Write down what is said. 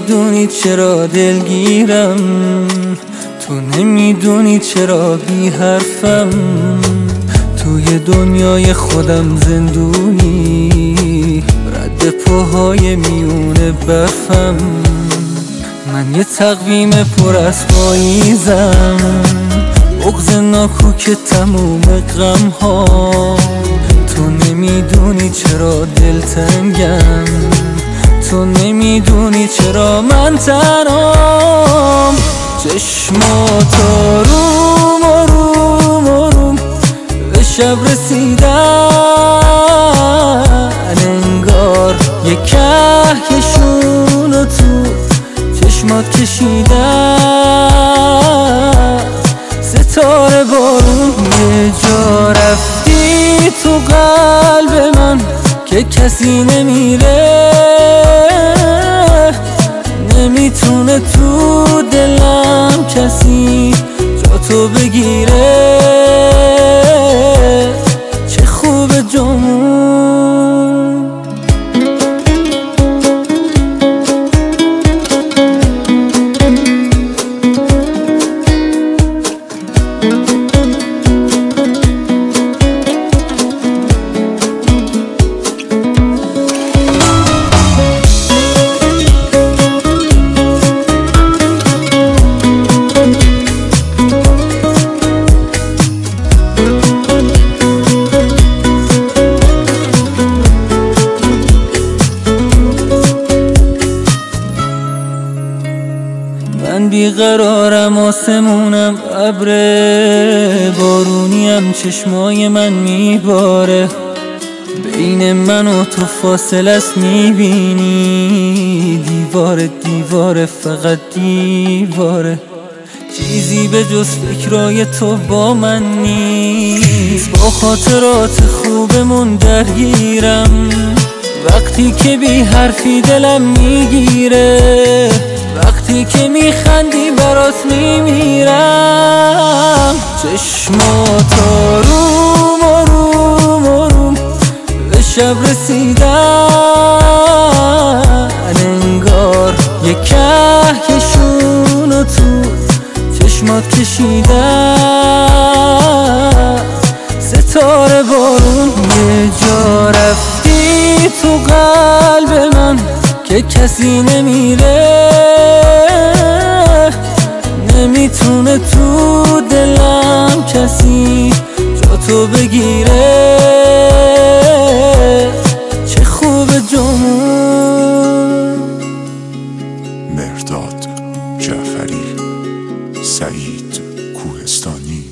نمیدونی چرا دلگیرم، تو نمیدونی چرا بی حرفم، توی دنیای خودم زندونی، رد پاهای میونه برفم. من یه تقویم پر از پاییزم، بغض ناکوک تموم غم ها. تو نمیدونی چرا دلتنگم، تو نمیدونی چرا من تنهام. چشمات آروم آروم آروم به شب رسیدن، انگار یک کهکشون رو تو چشمات کشیدن. ستاره بارون یه جا رفتی تو قلب من که کسی نمیره، نمیتونه تو دلم کسی جا تو بگیره. چه خوبه جامون، من بیقرارم، آسمونم ابر بارونیم، چشمای من میباره، بین من و تو فاصله است میبینی، دیواره دیواره فقط دیواره، چیزی به جز فکرای تو با من نیست. با خاطرات خوبمون درگیرم، وقتی که بی حرفی دلم میگیره، وقتی که میخندی برات میمیرم. چشمات آروم آروم آروم به شب رسیدن، انگار یک کهکشون رو تو چشمات کشیدن. ستاره بارون یه جا رفتی تو قلب من که کسی نمیره، نمیتونه تو دلم کسی جا تو بگیره. چه خوبه جامون. مهرداد جعفری، سعید کوهستانی.